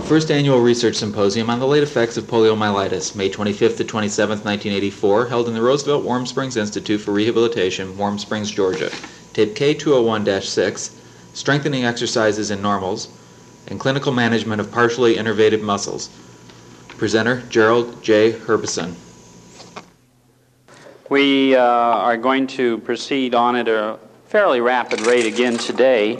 First Annual Research Symposium on the Late Effects of Poliomyelitis, May 25th to 27th, 1984, held in the Roosevelt Warm Springs Institute for Rehabilitation, Warm Springs, Georgia. Tape K201-6, Strengthening Exercises in Normals, and Clinical Management of Partially Innervated Muscles. Presenter, Gerald J. Herbison. We are going to proceed on at a fairly rapid rate again today.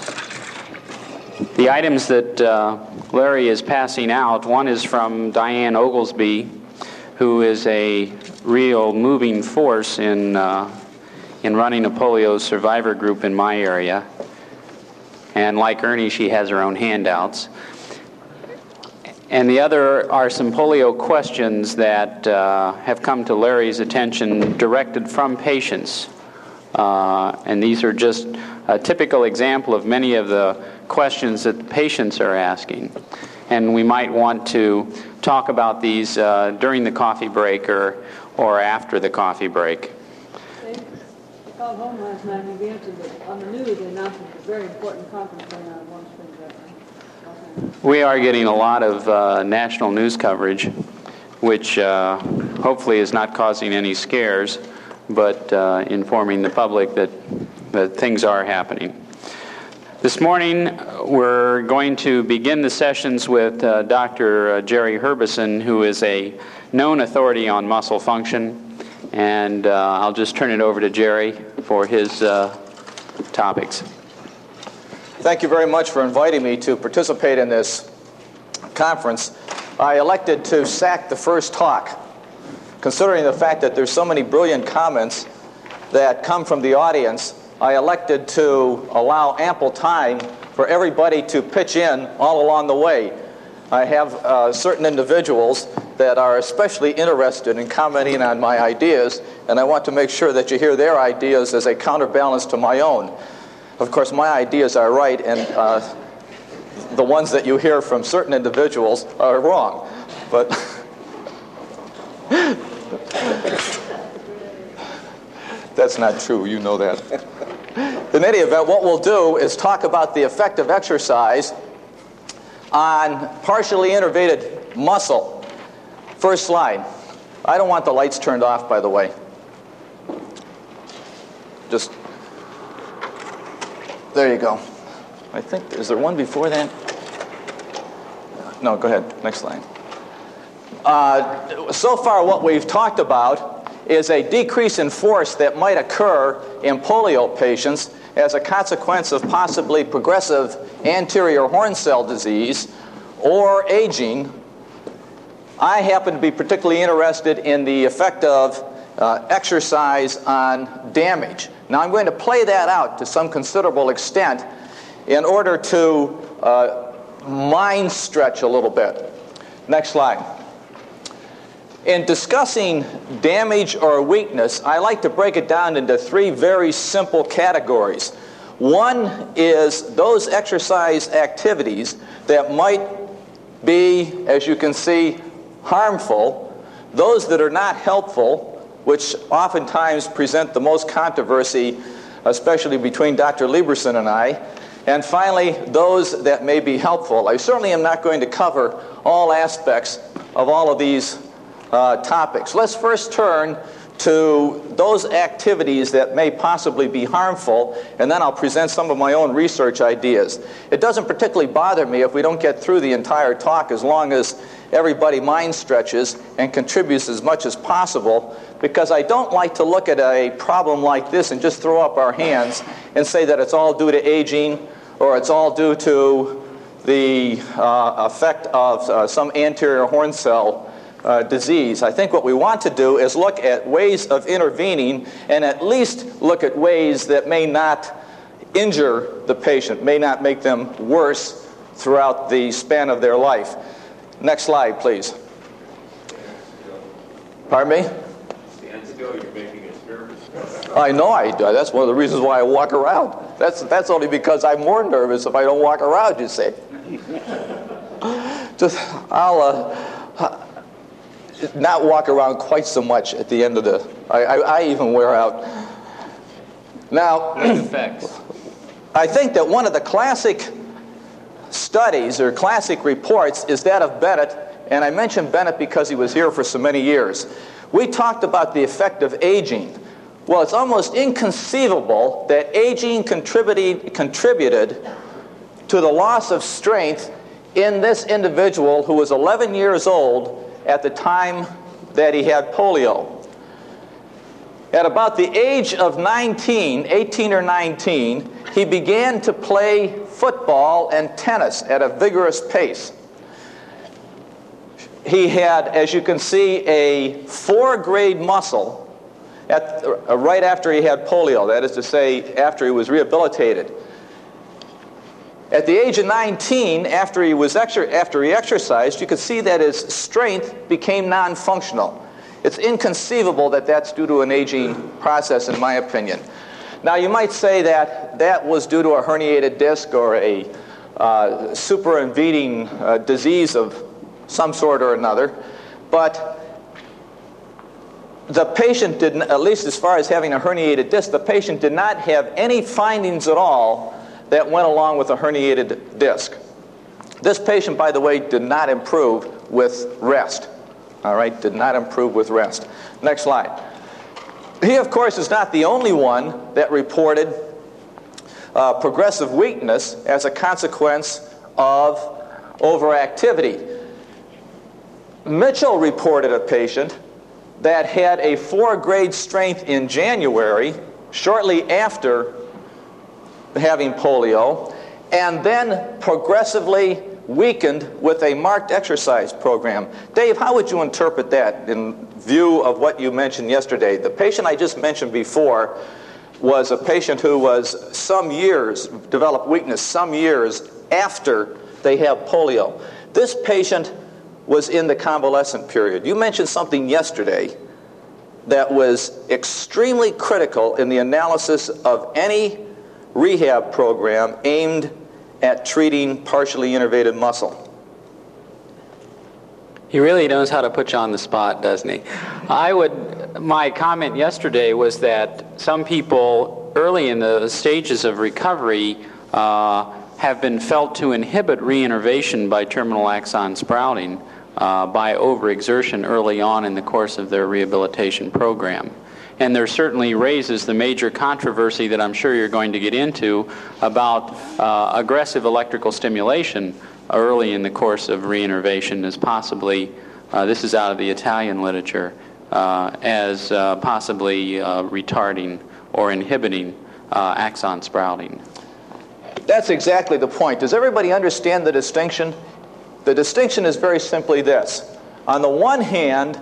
The items that Larry is passing out, one is from Diane Oglesby, who is a real moving force in running a polio survivor group in my area. And like Ernie, she has her own handouts. And the other are some polio questions that have come to Larry's attention directed from patients. And these are just a typical example of many of the questions that the patients are asking. And we might want to talk about these during the coffee break or after the coffee break. I called home last night and we answered that on the news they announced a very important conference going on in Warm Springs right now. We are getting a lot of national news coverage, which hopefully is not causing any scares, but informing the public that things are happening. This morning, we're going to begin the sessions with Dr. Jerry Herbison, who is a known authority on muscle function, and I'll just turn it over to Jerry for his topics. Thank you very much for inviting me to participate in this conference. I elected to sack the first talk, considering the fact that there's so many brilliant comments that come from the audience. I elected to allow ample time for everybody to pitch in all along the way. I have certain individuals that are especially interested in commenting on my ideas, and I want to make sure that you hear their ideas as a counterbalance to my own. Of course, my ideas are right, and the ones that you hear from certain individuals are wrong. But that's not true, you know that. In any event, what we'll do is talk about the effect of exercise on partially innervated muscle. First slide. I don't want the lights turned off, by the way. Just, there you go. I think, is there one before that? No, go ahead, next slide. So far what we've talked about is a decrease in force that might occur in polio patients as a consequence of possibly progressive anterior horn cell disease or aging. I happen to be particularly interested in the effect of exercise on damage. Now I'm going to play that out to some considerable extent in order to mind stretch a little bit. Next slide. In discussing damage or weakness, I like to break it down into three very simple categories. One is those exercise activities that might be, as you can see, harmful, those that are not helpful, which oftentimes present the most controversy, especially between Dr. Lieberson and I, and finally, those that may be helpful. I certainly am not going to cover all aspects of all of these topics. Let's first turn to those activities that may possibly be harmful, and then I'll present some of my own research ideas. It doesn't particularly bother me if we don't get through the entire talk, as long as everybody mind stretches and contributes as much as possible, because I don't like to look at a problem like this and just throw up our hands and say that it's all due to aging or it's all due to the effect of some anterior horn cell disease. I think what we want to do is look at ways of intervening and at least look at ways that may not injure the patient, may not make them worse throughout the span of their life. Next slide, please. Pardon me? Stand still, you're making us nervous. I know I do. That's one of the reasons why I walk around. That's only because I'm more nervous if I don't walk around, you see. I'll not walk around quite so much at the end of the... I even wear out. Now, effects. I think that one of the classic studies or classic reports is that of Bennett, and I mention Bennett because he was here for so many years. We talked about the effect of aging. Well, it's almost inconceivable that aging contributed to the loss of strength in this individual who was 11 years old at the time that he had polio. At about the age of 19, 18 or 19, he began to play football and tennis at a vigorous pace. He had, as you can see, a 4-grade muscle right after he had polio, that is to say, after he was rehabilitated. At the age of 19, after he exercised, you could see that his strength became non-functional. It's inconceivable that that's due to an aging process, in my opinion. Now, you might say that that was due to a herniated disc or a supervening disease of some sort or another, but the patient didn't, at least as far as having a herniated disc, the patient did not have any findings at all that went along with a herniated disc. This patient, by the way, did not improve with rest. All right, did not improve with rest. Next slide. He, of course, is not the only one that reported progressive weakness as a consequence of overactivity. Mitchell reported a patient that had a 4-grade strength in January, shortly after having polio, and then progressively weakened with a marked exercise program. Dave, how would you interpret that in view of what you mentioned yesterday? The patient I just mentioned before was a patient who was developed weakness some years after they have polio. This patient was in the convalescent period. You mentioned something yesterday that was extremely critical in the analysis of any rehab program aimed at treating partially innervated muscle. He really knows how to put you on the spot, doesn't he? My comment yesterday was that some people early in the stages of recovery have been felt to inhibit reinnervation by terminal axon sprouting by overexertion early on in the course of their rehabilitation program. And there certainly raises the major controversy that I'm sure you're going to get into about aggressive electrical stimulation early in the course of reinnervation as possibly, this is out of the Italian literature, as possibly retarding or inhibiting axon sprouting. That's exactly the point. Does everybody understand the distinction? The distinction is very simply this. On the one hand,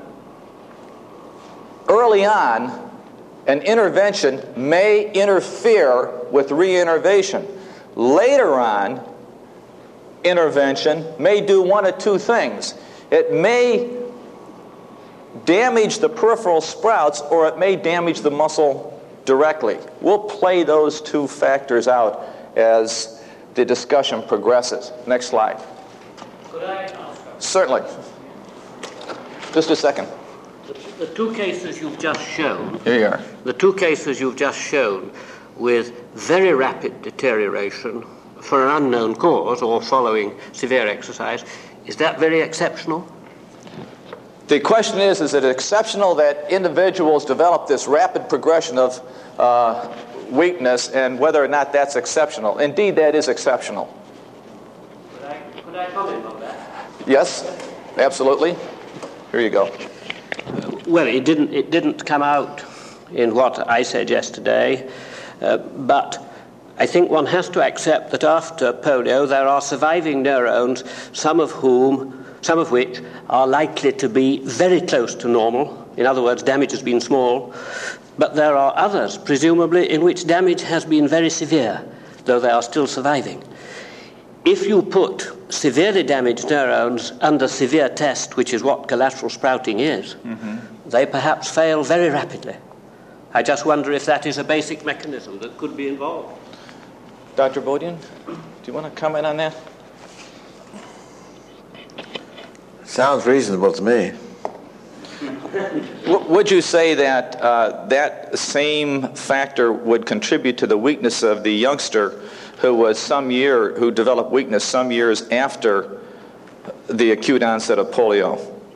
early on, an intervention may interfere with reinnervation. Later on, intervention may do one of two things. It may damage the peripheral sprouts, or it may damage the muscle directly. We'll play those two factors out as the discussion progresses. Next slide. Could I ask? Certainly. Just a second. The two cases you've just shown. Here you are. The two cases you've just shown with very rapid deterioration for an unknown cause or following severe exercise, is that very exceptional? The question is it exceptional that individuals develop this rapid progression of weakness, and whether or not that's exceptional? Indeed, that is exceptional. Could I comment on that? Yes, absolutely. Here you go. Well, it didn't come out in what I said yesterday, but I think one has to accept that after polio there are surviving neurons, some of which are likely to be very close to normal. In other words, damage has been small, but there are others, presumably, in which damage has been very severe, though they are still surviving. If you put severely damaged neurons under severe test, which is what collateral sprouting is, they perhaps fail very rapidly. I just wonder if that is a basic mechanism that could be involved. Dr. Bodian, do you want to comment on that? Sounds reasonable to me. Would you say that that same factor would contribute to the weakness of the youngster who developed weakness some years after the acute onset of polio?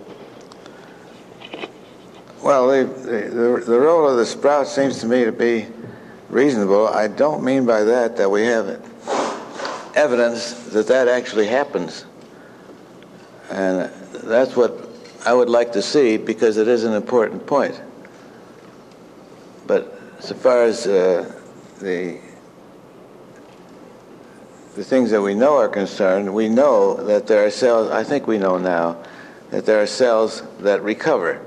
Well, the role of the sprout seems to me to be reasonable. I don't mean by that we have evidence that actually happens. And that's what I would like to see, because it is an important point. But so far as the things that we know are concerned, we know that there are cells, I think we know now, that there are cells that recover.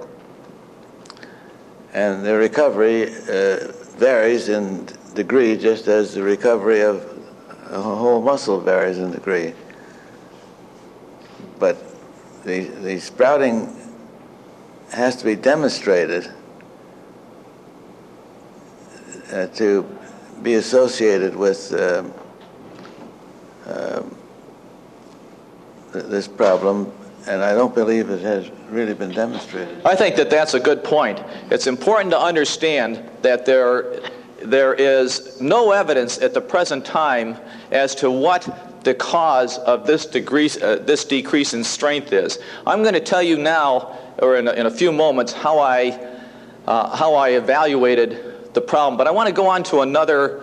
And the recovery varies in degree, just as the recovery of a whole muscle varies in degree. But the sprouting has to be demonstrated to be associated with this problem, and I don't believe it has really been demonstrated. I think that that's a good point. It's important to understand that there is no evidence at the present time as to what the cause of this decrease in strength is. I'm going to tell you now, or in a few moments, how I evaluated the problem. But I want to go on to another.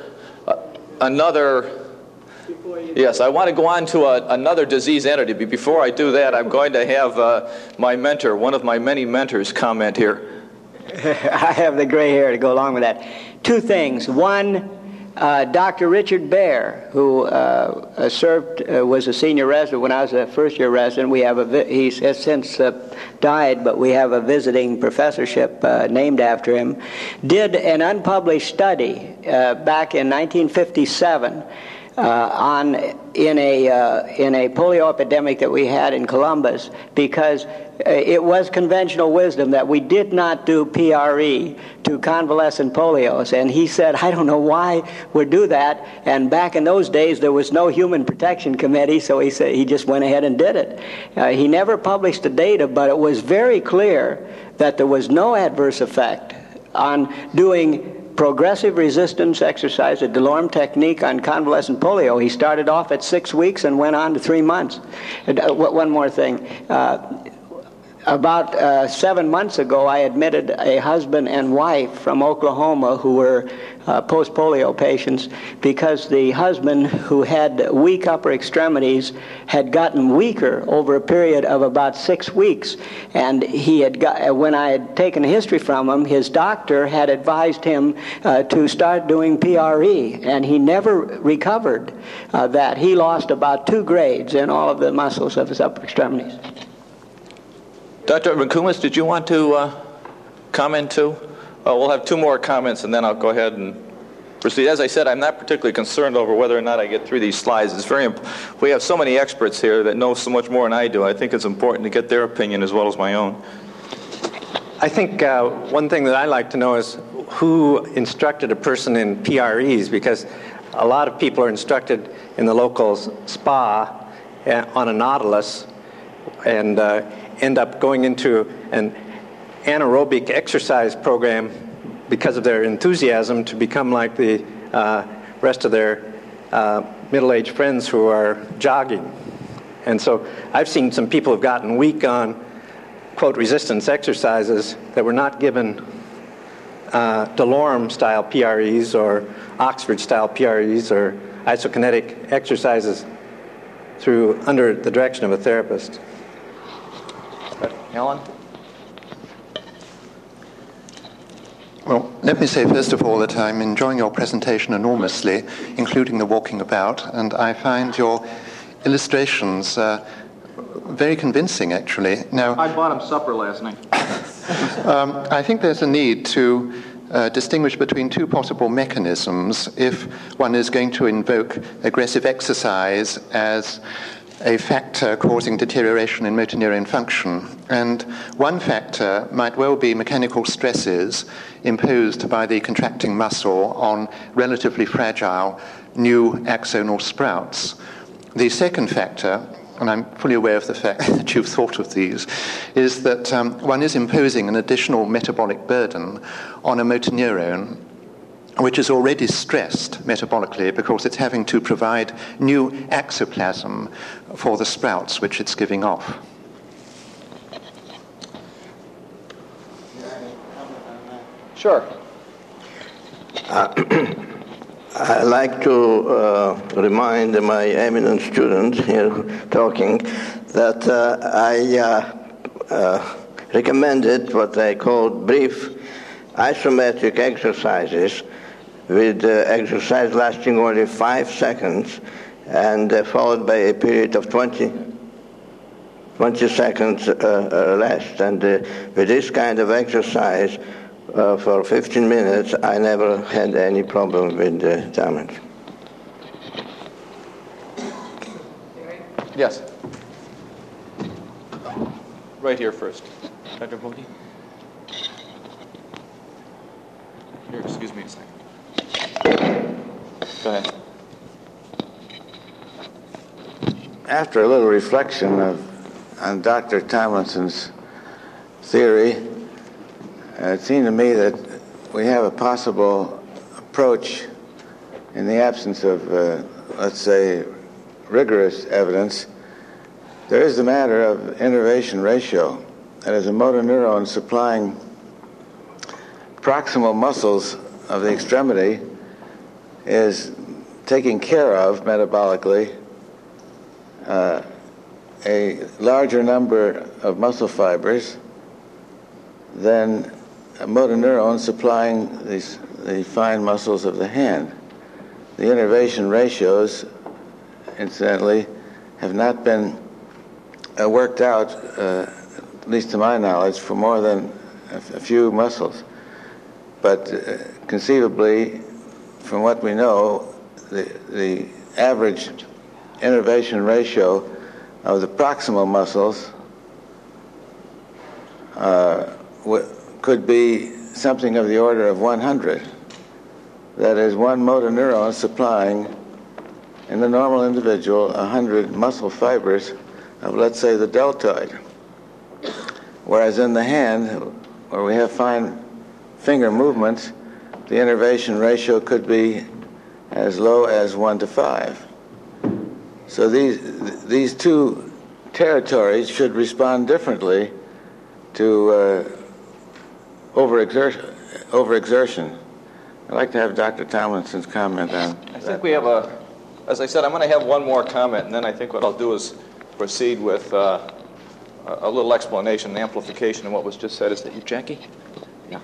Yes, I want to go on to another disease entity. But before I do that, I'm going to have my mentor, one of my many mentors, comment here. I have the gray hair to go along with that. Two things. One, Dr. Richard Baer, who was a senior resident when I was a first-year resident. He has since died, but we have a visiting professorship named after him. Did an unpublished study back in 1957 in a polio epidemic that we had in Columbus, because it was conventional wisdom that we did not do PRE to convalescent polios. And he said, I don't know why we do that. And back in those days, there was no Human Protection Committee, so he said he just went ahead and did it. He never published the data, but it was very clear that there was no adverse effect on doing progressive resistance exercise, a DeLorme technique on convalescent polio. He started off at 6 weeks and went on to 3 months. One more thing. About 7 months ago, I admitted a husband and wife from Oklahoma who were post-polio patients, because the husband, who had weak upper extremities, had gotten weaker over a period of about 6 weeks. And when I had taken a history from him, his doctor had advised him to start doing PRE, and he never recovered that. He lost about 2 grades in all of the muscles of his upper extremities. Dr. Rinkumis, did you want to comment too? We'll have 2 more comments, and then I'll go ahead and proceed. As I said, I'm not particularly concerned over whether or not I get through these slides. We have so many experts here that know so much more than I do. I think it's important to get their opinion as well as my own. I think one thing that I like to know is who instructed a person in PREs, because a lot of people are instructed in the local spa on a Nautilus and end up going into an anaerobic exercise program because of their enthusiasm to become like the rest of their middle-aged friends who are jogging. And so I've seen some people who've gotten weak on, quote, resistance exercises that were not given DeLorme-style PREs or Oxford-style PREs or isokinetic exercises under the direction of a therapist. Alan? Well, let me say first of all that I'm enjoying your presentation enormously, including the walking about, and I find your illustrations very convincing, actually. Now, I bought him supper last night. I think there's a need to distinguish between 2 possible mechanisms if one is going to invoke aggressive exercise as a factor causing deterioration in motor neuron function. And one factor might well be mechanical stresses imposed by the contracting muscle on relatively fragile new axonal sprouts. The second factor and I'm fully aware of the fact that you've thought of these, is that one is imposing an additional metabolic burden on a motor neuron which is already stressed metabolically because it's having to provide new axoplasm for the sprouts which it's giving off. Sure. I'd like to remind my eminent student here talking that I recommended what I called brief isometric exercises with exercise lasting only 5 seconds and followed by a period of 20 seconds rest. And with this kind of exercise for 15 minutes, I never had any problem with damage. Yes. Right here first. Dr. Volke? Here, excuse me a second. Go ahead. After a little reflection on Dr. Tomlinson's theory, it seemed to me that we have a possible approach in the absence of, let's say, rigorous evidence. There is the matter of innervation ratio. That is, a motor neuron supplying proximal muscles of the extremity is taking care of metabolically a larger number of muscle fibers than a motor neuron supplying the fine muscles of the hand. The innervation ratios, incidentally, have not been worked out, at least to my knowledge, for more than a few muscles. But conceivably, from what we know, the average innervation ratio of the proximal muscles could be something of the order of 100. That is, one motor neuron supplying, in the normal individual, 100 muscle fibers of, let's say, the deltoid. Whereas in the hand, where we have fine finger movements, the innervation ratio could be as low as 1 to 5. So these two territories should respond differently to overexertion. I'd like to have Dr. Tomlinson's comment on that. I think we have as I said, I'm going to have one more comment, and then I think what I'll do is proceed with a little explanation and amplification of what was just said. Is that you, Jackie? Yeah.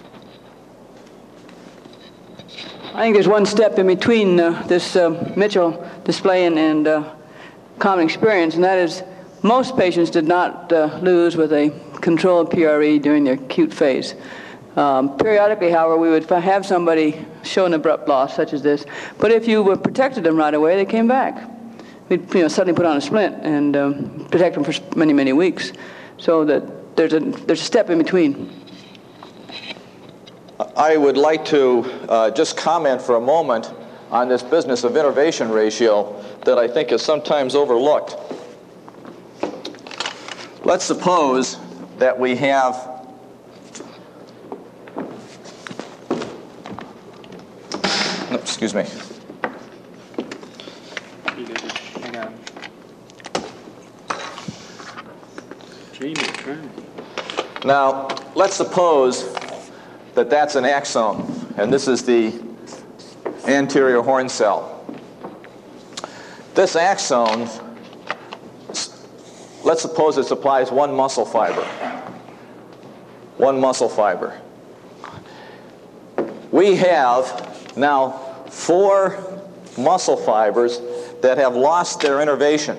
I think there's one step in between this Mitchell display and common experience, and that is most patients did not lose with a controlled PRE during the acute phase. Periodically, however, we would have somebody show an abrupt loss such as this, but if you protected them right away, they came back. We'd suddenly put on a splint and protect them for many, many weeks. So that there's a step in between. I would like to just comment for a moment on this business of innervation ratio that I think is sometimes overlooked. Let's suppose that we have excuse me. Hang on. Now, let's suppose that that's an axon, and this is the anterior horn cell. This axon, let's suppose it supplies one muscle fiber. One muscle fiber. We have now 4 muscle fibers that have lost their innervation.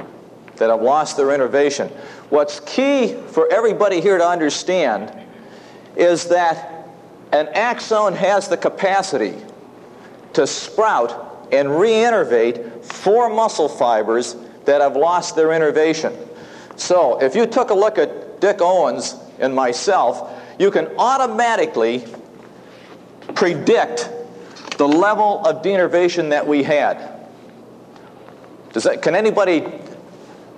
What's key for everybody here to understand is that an axon has the capacity to sprout and reinnervate 4 muscle fibers that have lost their innervation. So if you took a look at Dick Owens and myself, you can automatically predict the level of denervation that we had. Can anybody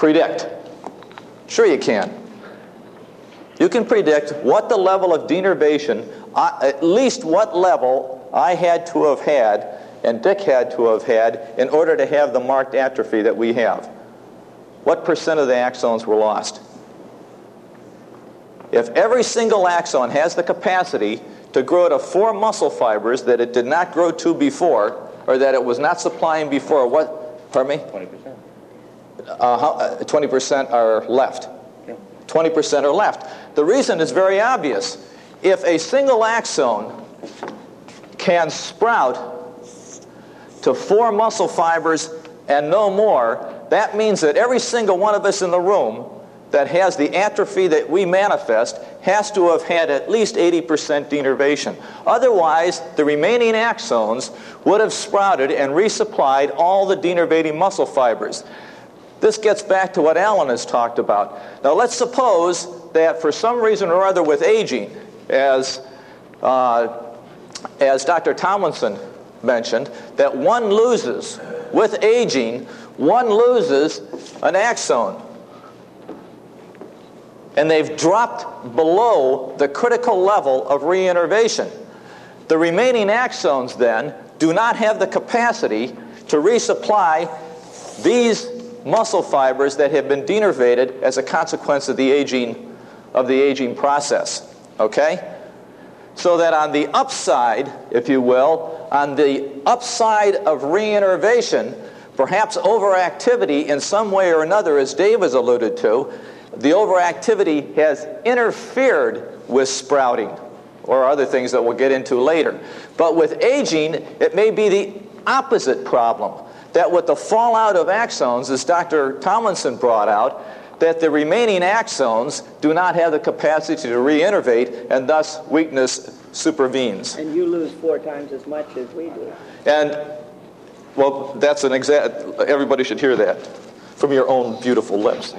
predict. Sure you can. You can predict what the level of denervation, at least what level I had to have had and Dick had to have had in order to have the marked atrophy that we have. What percent of the axons were lost? If every single axon has the capacity to grow to 4 muscle fibers that it did not grow to before, or that it was not supplying before, what, pardon me? 20%. 20% are left. 20% are left. The reason is very obvious. If a single axon can sprout to 4 muscle fibers and no more, that means that every single one of us in the room that has the atrophy that we manifest has to have had at least 80% denervation. Otherwise, the remaining axons would have sprouted and resupplied all the denervating muscle fibers. This gets back to what Alan has talked about. Now let's suppose that for some reason or other with aging, as Dr. Tomlinson mentioned, that one loses, with aging, one loses an axon. And they've dropped below the critical level of reinnervation. The remaining axons then do not have the capacity to resupply these muscle fibers that have been denervated as a consequence of the aging process. Okay? So that on the upside, if you will, on the upside of reinnervation, perhaps overactivity in some way or another, as Dave has alluded to, the overactivity has interfered with sprouting or other things that we'll get into later. But with aging, it may be the opposite problem, that with the fallout of axons, as Dr. Tomlinson brought out, that the remaining axons do not have the capacity to reinnervate, and thus weakness supervenes. And you lose 4 times as much as we do. And, well, that's an everybody should hear that from your own beautiful lips.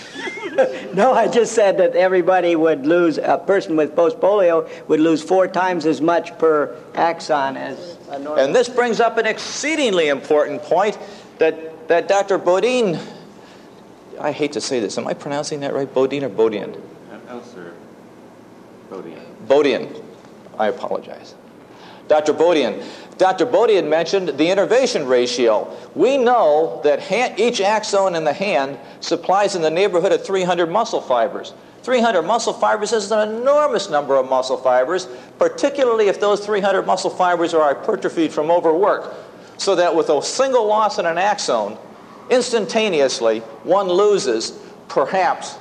No, I just said that everybody would lose, a person with post-polio would lose 4 times as much per axon as a normal. And this brings up an exceedingly important point that Dr. Bodine, I hate to say this, am I pronouncing that right? Bodine or Bodian? No, sir. Bodian. Bodian. I apologize. Dr. Bodian. Dr. Bodian mentioned the innervation ratio. We know that each axon in the hand supplies in the neighborhood of 300 muscle fibers. 300 muscle fibers is an enormous number of muscle fibers, particularly if those 300 muscle fibers are hypertrophied from overwork. So that with a single loss in an axon, instantaneously, one loses perhaps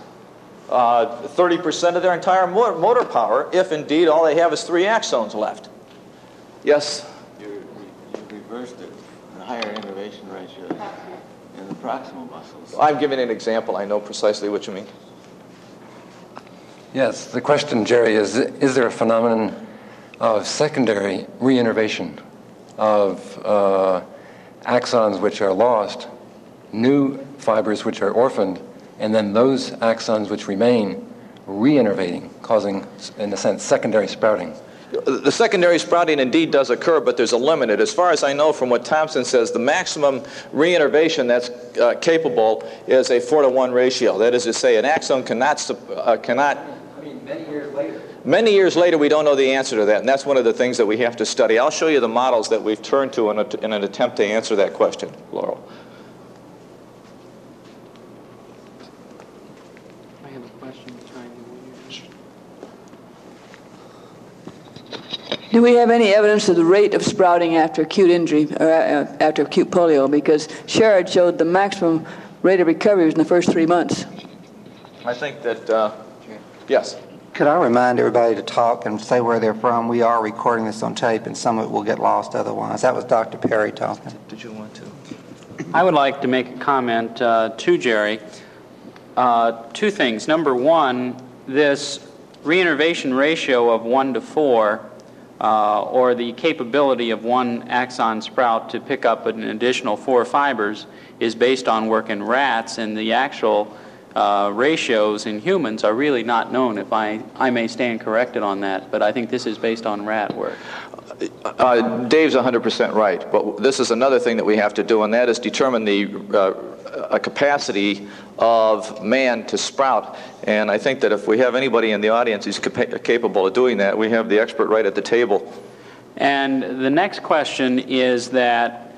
30% of their entire motor power, if indeed all they have is 3 axons left. Yes? You reversed it, the higher innervation ratio in the proximal muscles. I'm giving an example. I know precisely what you mean. Yes, the question, Jerry, is there a phenomenon of secondary reinnervation of axons which are lost, new fibers which are orphaned, and then those axons which remain reinnervating, causing, in a sense, secondary sprouting? The secondary sprouting indeed does occur, but there's a limit. As far as I know from what Thompson says, the maximum reinnervation that's capable is a 4-to-1 ratio. That is to say, an axon cannot. I mean, many years later. Many years later, we don't know the answer to that, and that's one of the things that we have to study. I'll show you the models that we've turned to in an attempt to answer that question, Laurel. I have a question. Do we have any evidence of the rate of sprouting after acute injury or after acute polio? Because Sherrod showed the maximum rate of recovery was in the first 3 months. I think that, yes. Could I remind everybody to talk and say where they're from? We are recording this on tape, and some of it will get lost otherwise. That was Dr. Perry talking. Did you want to? I would like to make a comment to Jerry. 2 things. Number one, this reinnervation ratio of 1 to 4, or the capability of one axon sprout to pick up an additional 4 fibers, is based on work in rats, and the actual ratios in humans are really not known, if I may stand corrected on that, but I think this is based on rat work. Dave's 100% right, but this is another thing that we have to do, and that is determine the a capacity of man to sprout. And I think that if we have anybody in the audience who's capable of doing that, we have the expert right at the table. And the next question is that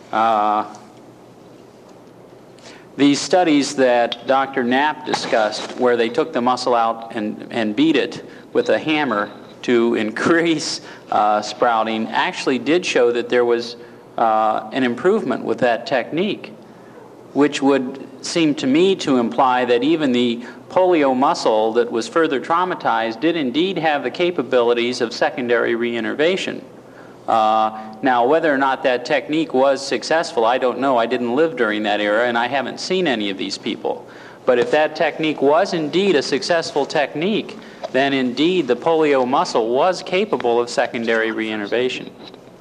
these studies that Dr. Knapp discussed, where they took the muscle out and beat it with a hammer to increase sprouting, actually did show that there was an improvement with that technique, which would seem to me to imply that even the polio muscle that was further traumatized did indeed have the capabilities of secondary reinnervation. Now, whether or not that technique was successful, I don't know. I didn't live during that era, and I haven't seen any of these people. But if that technique was indeed a successful technique, then indeed the polio muscle was capable of secondary reinnervation.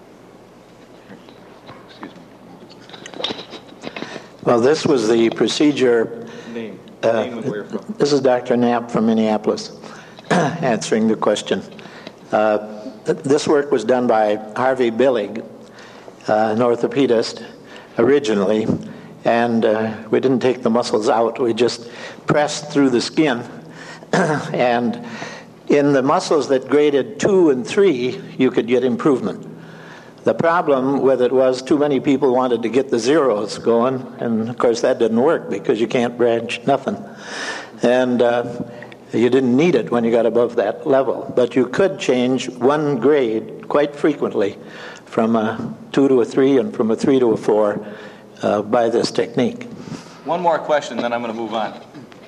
Well, this was the procedure. Name and where you're from. This is Dr. Knapp from Minneapolis answering the question. This work was done by Harvey Billig, an orthopedist, originally, and we didn't take the muscles out. We just pressed through the skin. And in the muscles that graded 2 and 3, you could get improvement. The problem with it was too many people wanted to get the zeros going, and of course that didn't work because you can't branch nothing. And you didn't need it when you got above that level. But you could change one grade quite frequently from a 2 to a 3 and from a 3 to a 4 by this technique. One more question, then I'm going to move on.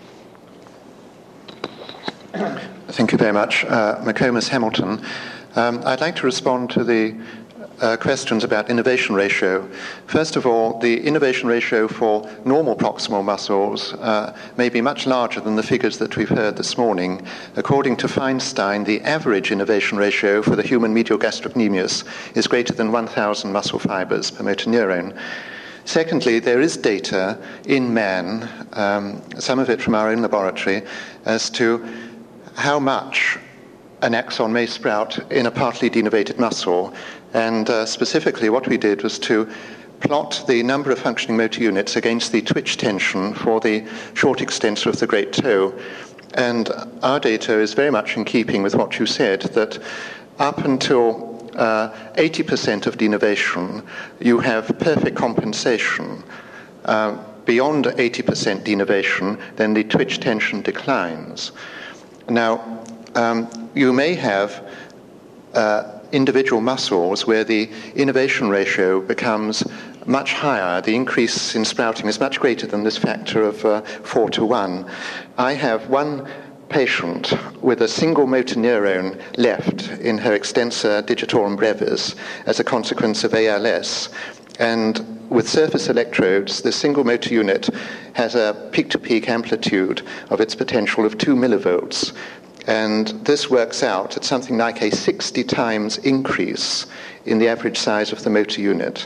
Thank you very much. McComas Hamilton. I'd like to respond to the questions about innervation ratio. First of all, the innervation ratio for normal proximal muscles may be much larger than the figures that we've heard this morning. According to Feinstein, the average innervation ratio for the human medial gastrocnemius is greater than 1,000 muscle fibers per motor neuron. Secondly, there is data in man, some of it from our own laboratory, as to how much an axon may sprout in a partly denervated muscle. And specifically what we did was to plot the number of functioning motor units against the twitch tension for the short extensor of the great toe. And our data is very much in keeping with what you said, that up until 80% of denervation, you have perfect compensation. Beyond 80% denervation, then the twitch tension declines. Now, you may have individual muscles where the innervation ratio becomes much higher. The increase in sprouting is much greater than this factor of 4 to 1. I have one patient with a single motor neuron left in her extensor digitorum brevis as a consequence of ALS. And with surface electrodes, the single motor unit has a peak-to-peak amplitude of its potential of 2 millivolts. And this works out at something like a 60 times increase in the average size of the motor unit.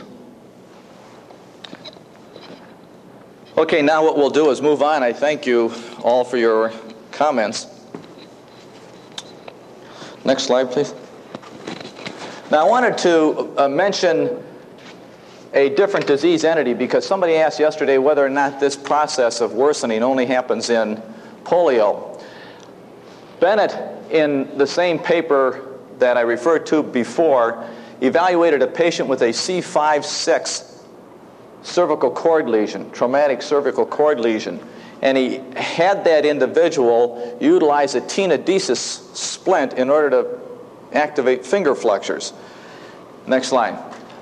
Okay, now what we'll do is move on. I thank you all for your comments. Next slide, please. Now, I wanted to mention a different disease entity because somebody asked yesterday whether or not this process of worsening only happens in polio. Bennett, in the same paper that I referred to before, evaluated a patient with a C5-6 cervical cord lesion, traumatic cervical cord lesion, and he had that individual utilize a tenodesis splint in order to activate finger flexors. Next slide.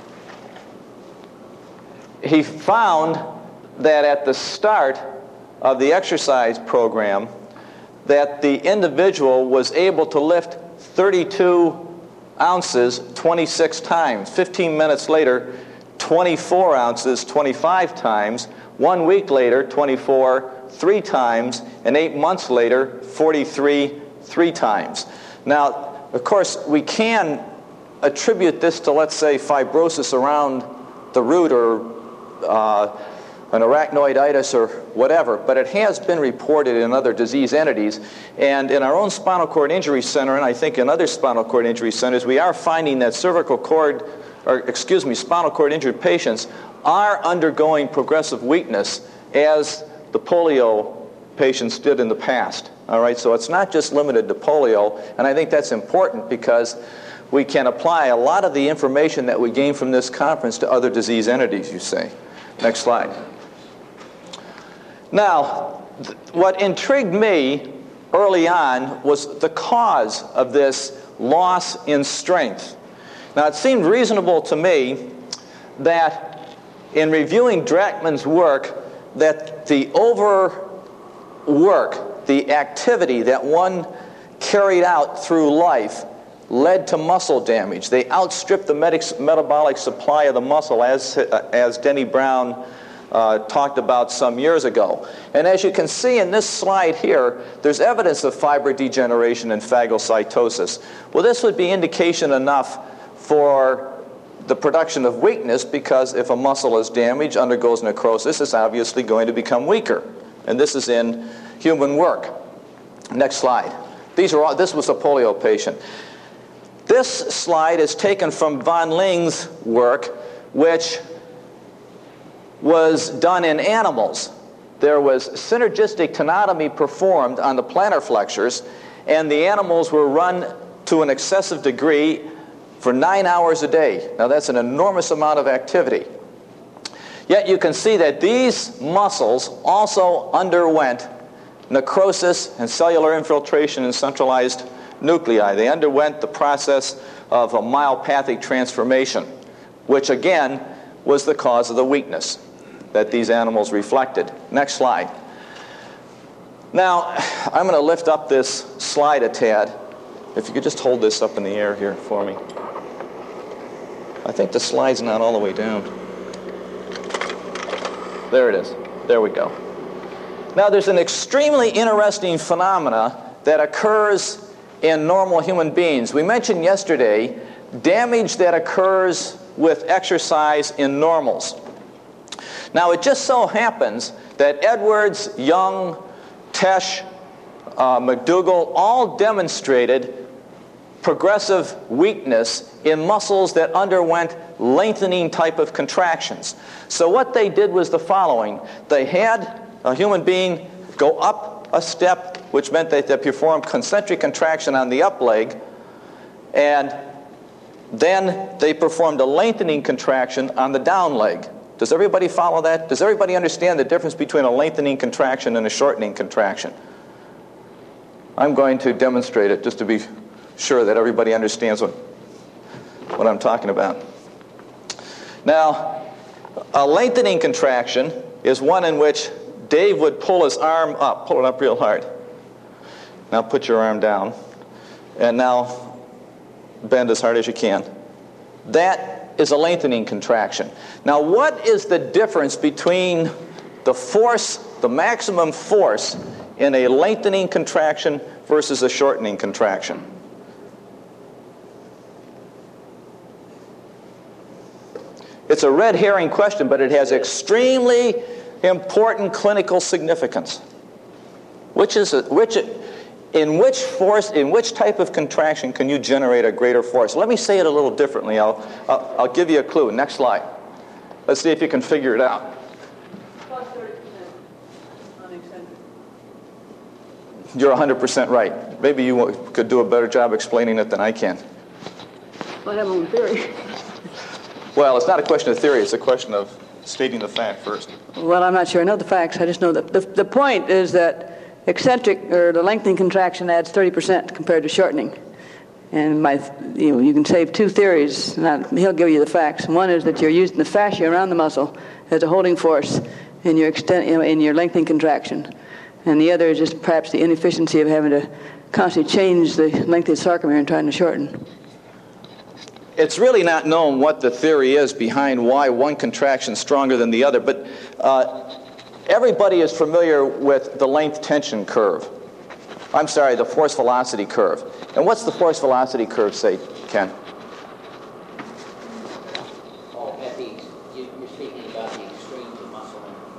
He found that at the start of the exercise program, that the individual was able to lift 32 ounces 26 times. 15 minutes later, 24 ounces 25 times. 1 week later, 24 3 times. And 8 months later, 43 3 times. Now, of course, we can attribute this to, let's say, fibrosis around the root or an arachnoiditis or whatever, but it has been reported in other disease entities. And in our own spinal cord injury center, and I think in other spinal cord injury centers, we are finding that spinal cord injured patients are undergoing progressive weakness as the polio patients did in the past. All right, so it's not just limited to polio, and I think that's important because we can apply a lot of the information that we gain from this conference to other disease entities, you say. Next slide. Now, what intrigued me early on was the cause of this loss in strength. Now, it seemed reasonable to me that in reviewing Drachman's work, that the overwork, the activity that one carried out through life led to muscle damage. They outstripped the metabolic supply of the muscle, as Denny Brown talked about some years ago. And as you can see in this slide here, there's evidence of fiber degeneration and phagocytosis. Well, this would be indication enough for the production of weakness, because if a muscle is damaged, undergoes necrosis, it's obviously going to become weaker. And this is in human work. Next slide. This was a polio patient. This slide is taken from von Ling's work, which was done in animals. There was synergistic tenotomy performed on the plantar flexures, and the animals were run to an excessive degree for 9 hours a day. Now that's an enormous amount of activity. Yet you can see that these muscles also underwent necrosis and cellular infiltration in centralized nuclei. They underwent the process of a myopathic transformation, which again was the cause of the weakness that these animals reflected. Next slide. Now, I'm going to lift up this slide a tad. If you could just hold this up in the air here for me. I think the slide's not all the way down. There it is. There we go. Now, there's an extremely interesting phenomena that occurs in normal human beings. We mentioned yesterday damage that occurs with exercise in normals. Now, it just so happens that Edwards, Young, Tesh, McDougall all demonstrated progressive weakness in muscles that underwent lengthening type of contractions. So what they did was the following. They had a human being go up a step, which meant that they performed concentric contraction on the up leg, and then they performed a lengthening contraction on the down leg. Does everybody follow that? Does everybody understand the difference between a lengthening contraction and a shortening contraction? I'm going to demonstrate it just to be sure that everybody understands what I'm talking about. Now, a lengthening contraction is one in which Dave would pull his arm up, pull it up real hard. Now put your arm down, and now bend as hard as you can. That is a lengthening contraction. Now, what is the difference between the force, the maximum force, in a lengthening contraction versus a shortening contraction? It's a red herring question, but it has extremely important clinical significance. In which type of contraction can you generate a greater force? Let me say it a little differently. I'll give you a clue. Next slide. Let's see if you can figure it out. Plus 30% on eccentric. You're 100% right. Maybe you could do a better job explaining it than I can. I have my own theory. Well, it's not a question of theory. It's a question of stating the fact first. Well, I'm not sure I know the facts. I just know that the point is that eccentric, or the lengthening contraction, adds 30% compared to shortening. And you can save two theories, and he'll give you the facts. One is that you're using the fascia around the muscle as a holding force in your in your lengthening contraction. And the other is just perhaps the inefficiency of having to constantly change the length of the sarcomere and trying to shorten. It's really not known what the theory is behind why one contraction is stronger than the other, but everybody is familiar with the length tension curve. I'm sorry, the force velocity curve. And what's the force velocity curve say, Ken? You're speaking about the extremes of muscle.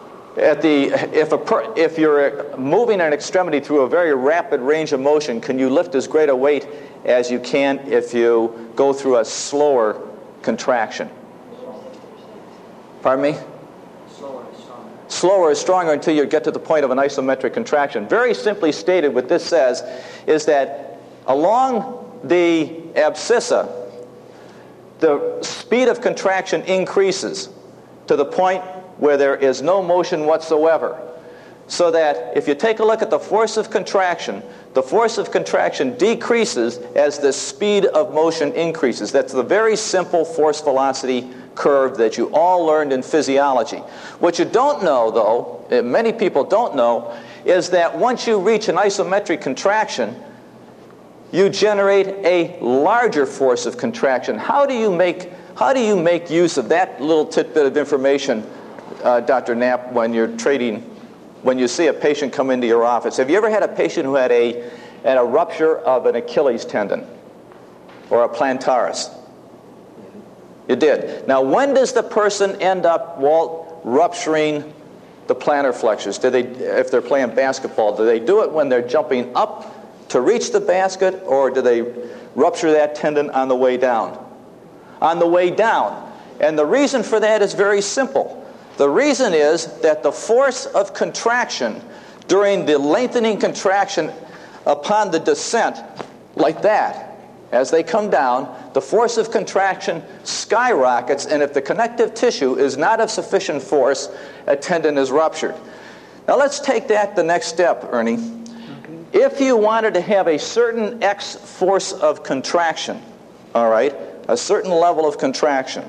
If you're moving an extremity through a very rapid range of motion, can you lift as great a weight as you can if you go through a slower contraction? Pardon me? Slower slower or stronger until you get to the point of an isometric contraction. Very simply stated, what this says is that along the abscissa, the speed of contraction increases to the point where there is no motion whatsoever. So that if you take a look at the force of contraction decreases as the speed of motion increases. That's the very simple force velocity curve that you all learned in physiology. What you don't know, though, many people don't know, is that once you reach an isometric contraction, you generate a larger force of contraction. How do you make use of that little tidbit of information, Dr. Knapp, when you see a patient come into your office? Have you ever had a patient who had a rupture of an Achilles tendon or a plantaris? You did. Now, when does the person end up, Walt, rupturing the plantar flexors? If they're playing basketball, do they do it when they're jumping up to reach the basket, or do they rupture that tendon on the way down? On the way down. And the reason for that is very simple. The reason is that the force of contraction during the lengthening contraction upon the descent, like that, as they come down, the force of contraction skyrockets, and if the connective tissue is not of sufficient force, a tendon is ruptured. Now let's take that the next step, Ernie. Okay. If you wanted to have a certain X force of contraction, all right, a certain level of contraction,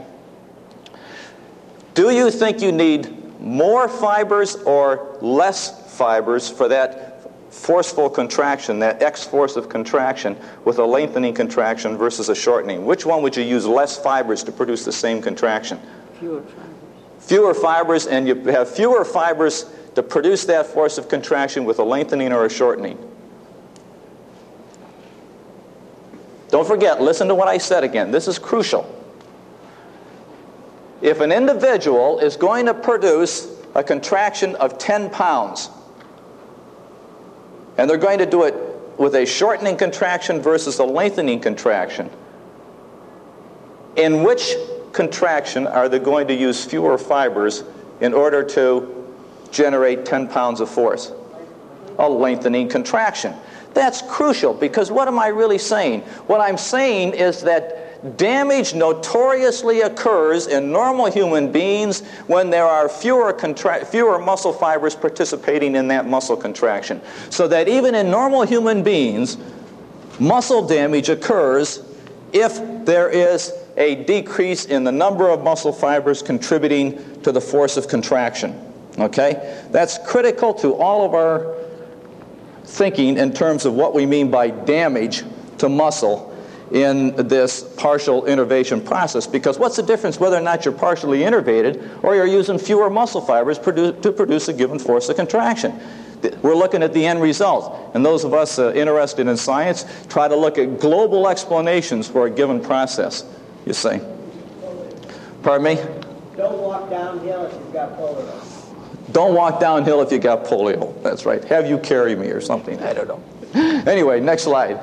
do you think you need more fibers or less fibers for that forceful contraction, that X force of contraction, with a lengthening contraction versus a shortening? Which one would you use less fibers to produce the same contraction? Fewer fibers. Fewer fibers, and you have fewer fibers to produce that force of contraction with a lengthening or a shortening. Don't forget, listen to what I said again. This is crucial. If an individual is going to produce a contraction of 10 pounds, and they're going to do it with a shortening contraction versus a lengthening contraction, in which contraction are they going to use fewer fibers in order to generate 10 pounds of force? A lengthening contraction. That's crucial, because what am I really saying? What I'm saying is that damage notoriously occurs in normal human beings when there are fewer muscle fibers participating in that muscle contraction. So that even in normal human beings, muscle damage occurs if there is a decrease in the number of muscle fibers contributing to the force of contraction. Okay? That's critical to all of our thinking in terms of what we mean by damage to muscle in this partial innervation process. Because what's the difference whether or not you're partially innervated or you're using fewer muscle fibers to produce a given force of contraction? We're looking at the end result. And those of us interested in science try to look at global explanations for a given process, you see. Pardon me? Don't walk downhill if you've got polio. Don't walk downhill if you got polio. That's right. Have you carry me or something. I don't know. Anyway, next slide.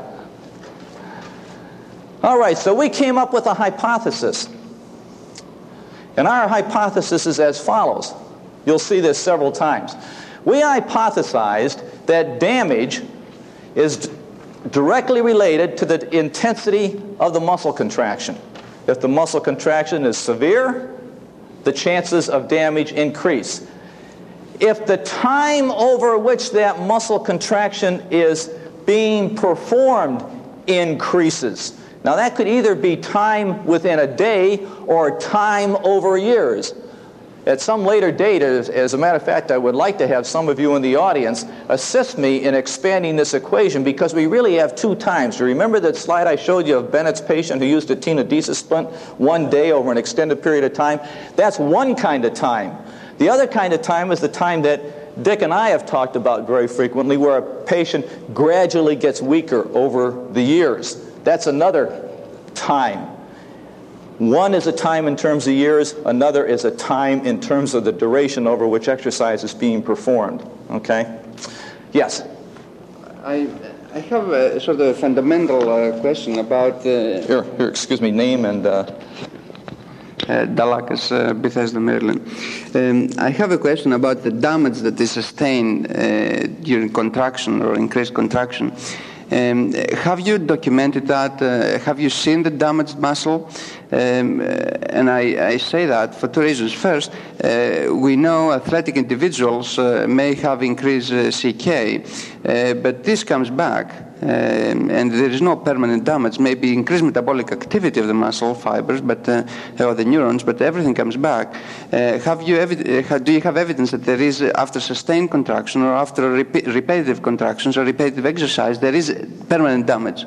All right, so we came up with a hypothesis. And our hypothesis is as follows. You'll see this several times. We hypothesized that damage is directly related to the intensity of the muscle contraction. If the muscle contraction is severe, the chances of damage increase. If the time over which that muscle contraction is being performed increases, now that could either be time within a day or time over years. At some later date, as a matter of fact, I would like to have some of you in the audience assist me in expanding this equation, because we really have two times. Do you remember that slide I showed you of Bennett's patient who used a tenodesis splint one day over an extended period of time? That's one kind of time. The other kind of time is the time that Dick and I have talked about very frequently, where a patient gradually gets weaker over the years. That's another time. One is a time in terms of years, another is a time in terms of the duration over which exercise is being performed. Okay? Yes? I have a sort of fundamental question about... Here, excuse me, name and... Dalakas, Bethesda, Maryland. I have a question about the damage that is sustained during contraction or increased contraction. Have you documented that? Have you seen the damaged muscle? And I say that for two reasons. First, we know athletic individuals may have increased CK, but this comes back. And there is no permanent damage. Maybe increased metabolic activity of the muscle fibers, but or the neurons, but everything comes back. Do you have evidence that there is, after sustained contraction or after repetitive contractions or repetitive exercise, there is permanent damage?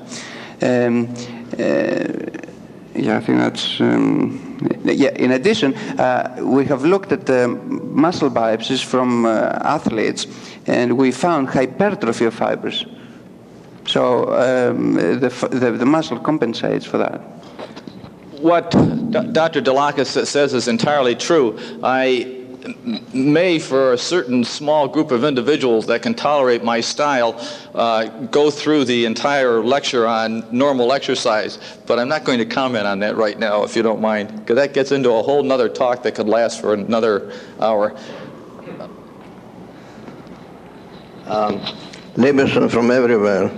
Yeah, I think that's. In addition, we have looked at muscle biopsies from athletes, and we found hypertrophy of fibers. So the muscle compensates for that. What Dr. Dalakas says is entirely true. I may, for a certain small group of individuals that can tolerate my style, go through the entire lecture on normal exercise, but I'm not going to comment on that right now, if you don't mind, because that gets into a whole nother talk that could last for another hour. Liberson from everywhere.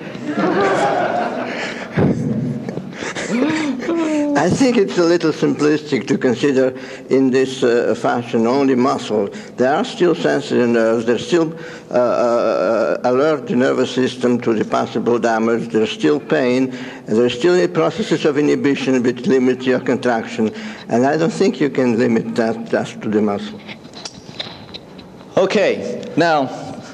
I think it's a little simplistic to consider in this fashion only muscle. There are still sensitive nerves. There's still alert the nervous system to the possible damage. There's still pain. And there's still processes of inhibition which limit your contraction. And I don't think you can limit that just to the muscle. Okay, now,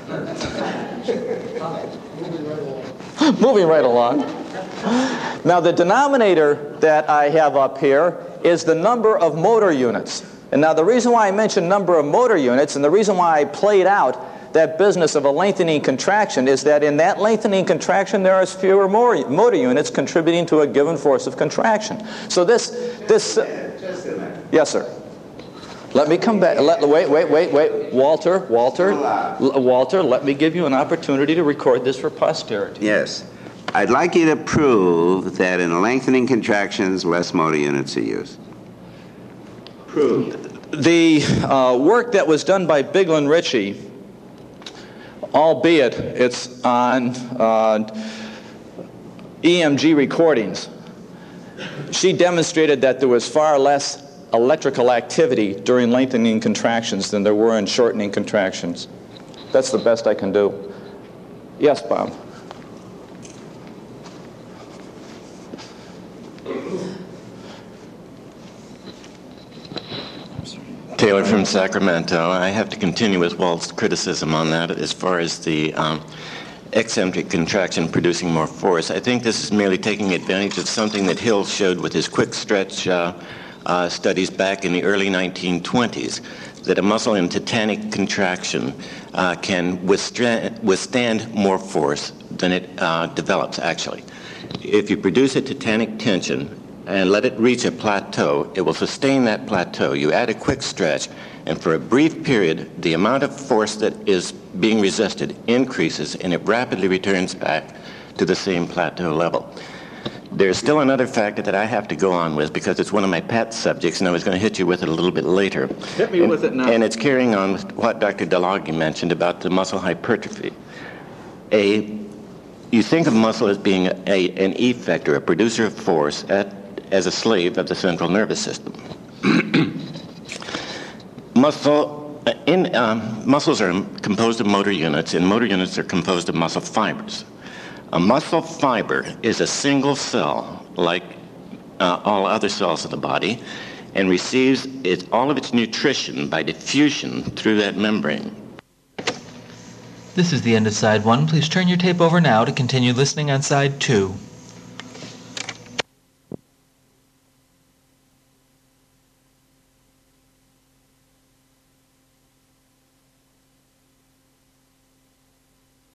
moving right along. Now, the denominator that I have up here is the number of motor units. And now the reason why I mentioned number of motor units and the reason why I played out that business of a lengthening contraction is that in that lengthening contraction there are fewer motor units contributing to a given force of contraction. So this yes, sir. Let me come back. Wait. Walter, let me give you an opportunity to record this for posterity. Yes. I'd like you to prove that in lengthening contractions, less motor units are used. Prove. The work that was done by Biglin Ritchie, albeit it's on EMG recordings, she demonstrated that there was far less electrical activity during lengthening contractions than there were in shortening contractions. That's the best I can do. Yes, Bob. Taylor from Sacramento. I have to continue with Walt's criticism on that as far as the eccentric contraction producing more force. I think this is merely taking advantage of something that Hill showed with his quick stretch studies back in the early 1920s, that a muscle in tetanic contraction can withstand more force than it develops, actually. If you produce a tetanic tension and let it reach a plateau, it will sustain that plateau. You add a quick stretch, and for a brief period, the amount of force that is being resisted increases, and it rapidly returns back to the same plateau level. There's still another factor that I have to go on with because it's one of my pet subjects, and I was going to hit you with it a little bit later. Hit me with it now. And it's carrying on with what Dr. Delagi mentioned about the muscle hypertrophy. You think of muscle as being an effector, a producer of force, as a slave of the central nervous system. Muscles are composed of motor units, and motor units are composed of muscle fibers. A muscle fiber is a single cell, like all other cells of the body, and receives all of its nutrition by diffusion through that membrane. This is the end of side 1. Please turn your tape over now to continue listening on side 2.